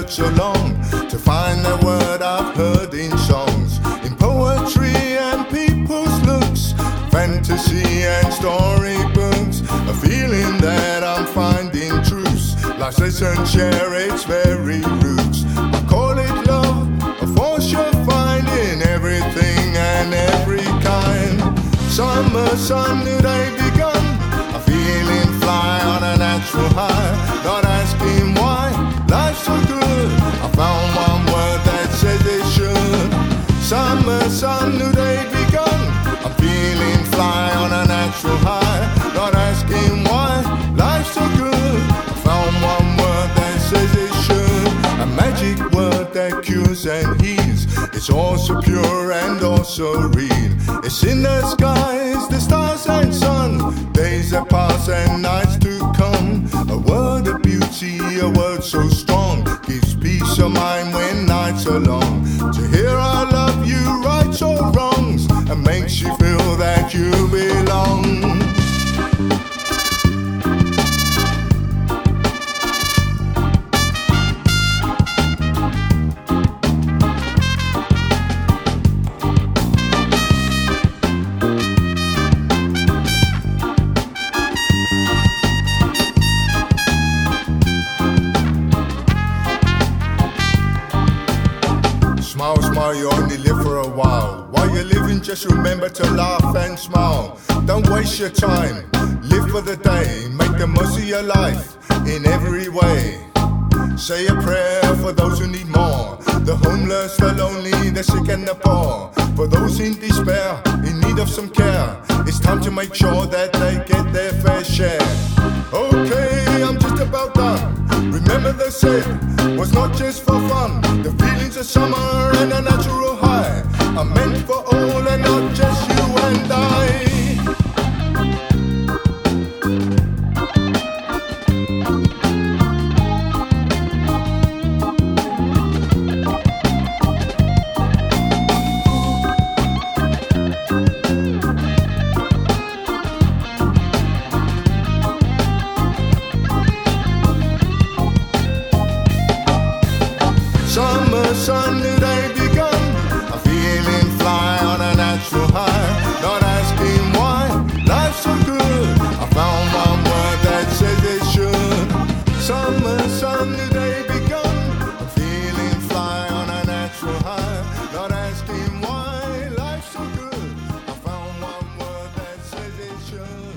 searched so long to find the word I've heard in songs, in poetry and people's looks, fantasy and storybooks. A feeling that I'm finding truths, life doesn't share its very roots. I call it love, a force you'll find in everything and every kind. Summer sun, new day begun, a feeling fly on a natural high. Not asking why, life's so good, I found one word that says it should. Summer sun, new day begun, I'm feeling fly on a natural high. Not asking why, life's so good, I found one word that says it should. A magic word that cures and heals, it's also pure and also real. It's in the skies, the stars and sun, days that pass and nights to come. A word of beauty, a word so strong, gives peace of mind when nights are long. To hear I love you rights or wrongs, and makes you feel that you belong. Smile, smile, you only live for a while. While you're living, just remember to laugh and smile. Don't waste your time, live for the day. Make the most of your life in every way. Say a prayer for those who need more, the homeless, the lonely, the sick and the poor. For those in despair, in need of some care, it's time to make sure that they get their fair share. Okay, I'm just about done. Remember they said, was not just for fun. The feelings of summer and a natural high are meant for all and not just you and I. Summer sun, new day begun, a feeling fly on a natural high. Not asking why, life's so good, I found one word that says it should. Summer sun, new day begun, a feeling fly on a natural high. Not asking why, life's so good, I found one word that says it should.